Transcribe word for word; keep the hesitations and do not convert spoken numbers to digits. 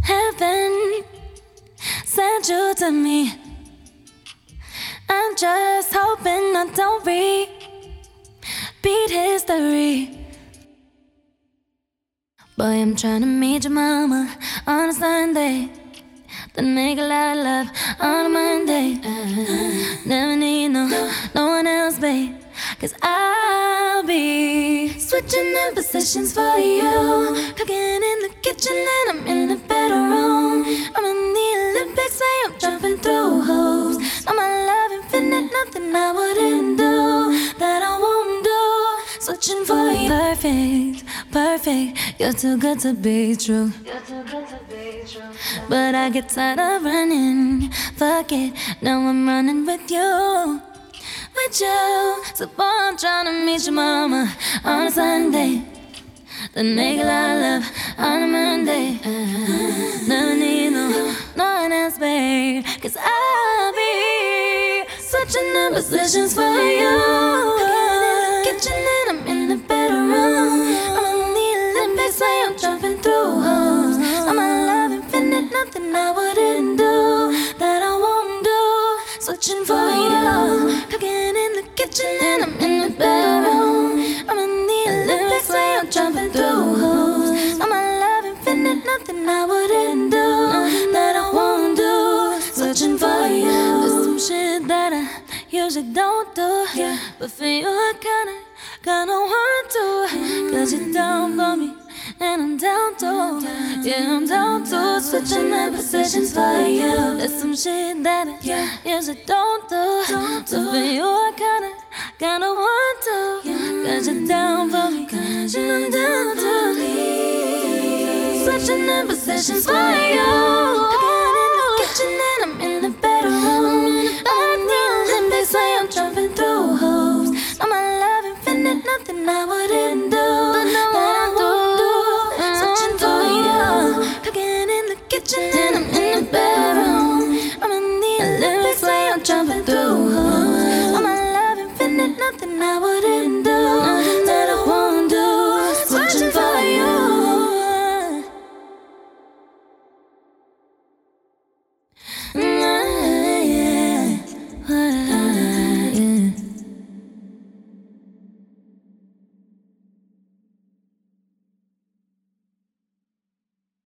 Heaven sent you to me. I'm just hoping I don't repeat history. Boy, I'm trying to meet your mama on a Sunday, then make a lot of love on a Monday. uh, Never need no, no one else, babe, 'cause I'll be switching in positions for you, cooking in the kitchen and I'm in the bedroom. I'm in the Olympics, say I'm jumping through hoops. Now my love infinite, nothing I wouldn't do that I won't do. Switching for you. Perfect, perfect, you're too good to be true. You're too good to be true. But I get tired of running, fuck it, now I'm running with you. With you, so boy, I'm trying to meet your mama on a Sunday, then make a lot of love on a Monday. uh, Never need no, no one else, babe, 'cause I'll be switching the positions for you. Kitchen and I'm in the bedroom. I'm in the Olympics, say I'm jumping through hoops. I'm my love infinite, nothing I wouldn't do that I won't do. Switching for you, cooking in the kitchen and I'm in the bedroom. I'm in the Olympics, say I'm jumping through hoops. I'm my love infinite, nothing I wouldn't do that I won't do. Switching for you. There's some shit that I usually don't do, yeah, but for you I kinda, kinda want to. 'Cause you're down for me and I'm down too. Yeah, I'm down to switching the positions for you. There's some shit that I usually don't do, but for you I kinda, kinda want to. 'Cause you're down for me and I'm down to. Switching the positions for you.